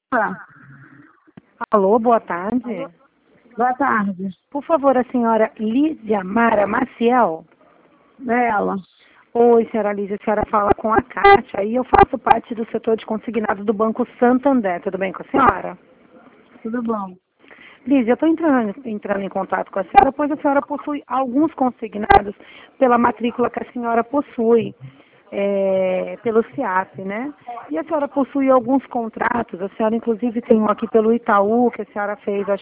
Tá. Alô, boa tarde. Boa tarde. Por favor, a senhora Lídia Mara Maciel? É ela. Oi, senhora Lídia, a senhora fala com a Kátia e eu faço parte do setor de consignado do Banco Santander. Tudo bem com a senhora? Tudo bom? Lídia, eu estou entrando em contato com a senhora, pois a senhora possui alguns consignados pela matrícula que a senhora possui, pelo CIAP, né? E a senhora possui alguns contratos, a senhora inclusive tem um aqui pelo Itaú, que a senhora fez, acho